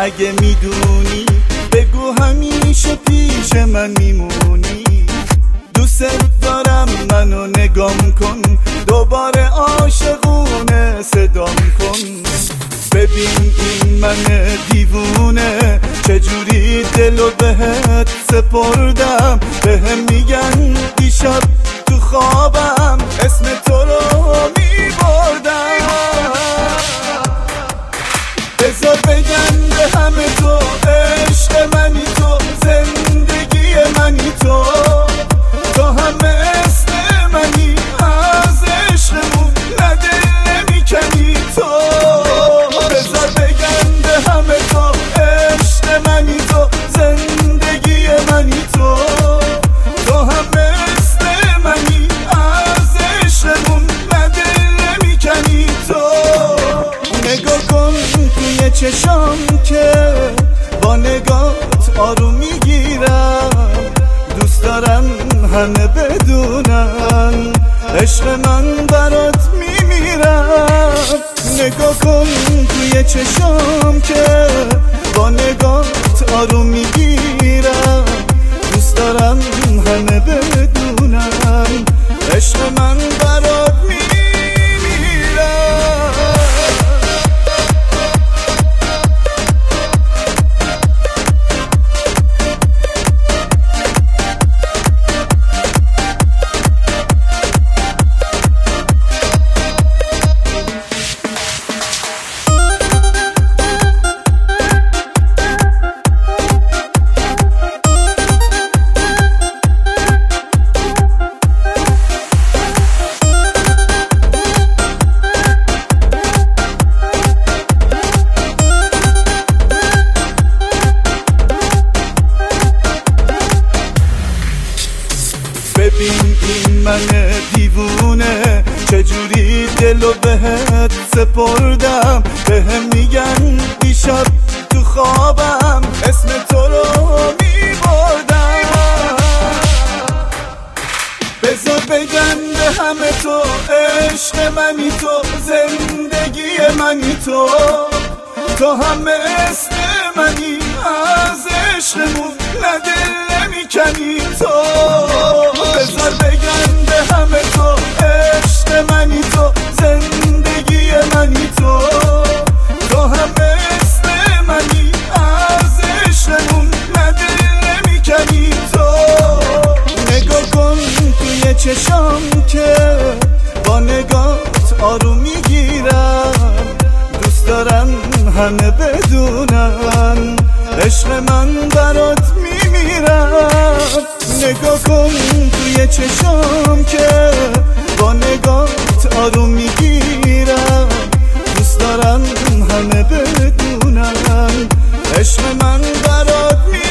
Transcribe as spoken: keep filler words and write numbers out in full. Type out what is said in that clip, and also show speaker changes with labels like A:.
A: اگه میدونی بگو همیشه پیش من میمونی. دوست دارم منو نگام کن، دوباره عاشقونه صدام کن. ببین این من دیوونه چجوری دلو بهت سپردم. بهم میگن دیشب تو خوابم اسم تو رو میبردم. بذار بگم به همه تو عشق منی تو، زندگی منی تو، تو همه اسم منی، از عشقمون نده نمیکنی تو. بذار بگم به همه تو عشق منی تو، زندگی منی تو، تو همه اسم منی، از عشقمون نده نمیکنی تو. نگاه کن توی چشام که با نگات آروم میگیرم. دوست دارم همه بدونن عشق من برات میمیرم. نگاه کن توی چشام که با نگات آروم میگیرم. دوست دارم همه بدونن عشق من برات میمیرم. ببین این من دیوونه چجوری دلو بهت سپردم. بهم میگن دیشب تو خوابم اسم تو رو میبردم. بذار بگم به همه تو عشق منی تو، زندگی منی تو، تو همه اسم منی، از عشقمون نده نمیکنی تو. بذار بگم به همه تو عشق منی تو، زندگی منی تو، تو همه اسم منی، از عشقمون نده نمیکنی تو. نگاه کن توی چشام که با نگات آروم میگیرم. دوست دارم همه بدونن عشق من برات میمیرم. نگاه کن توی چشام که با نگات آروم میگیرم. دوست دارم همه بدونن عشق من برات میمیرم.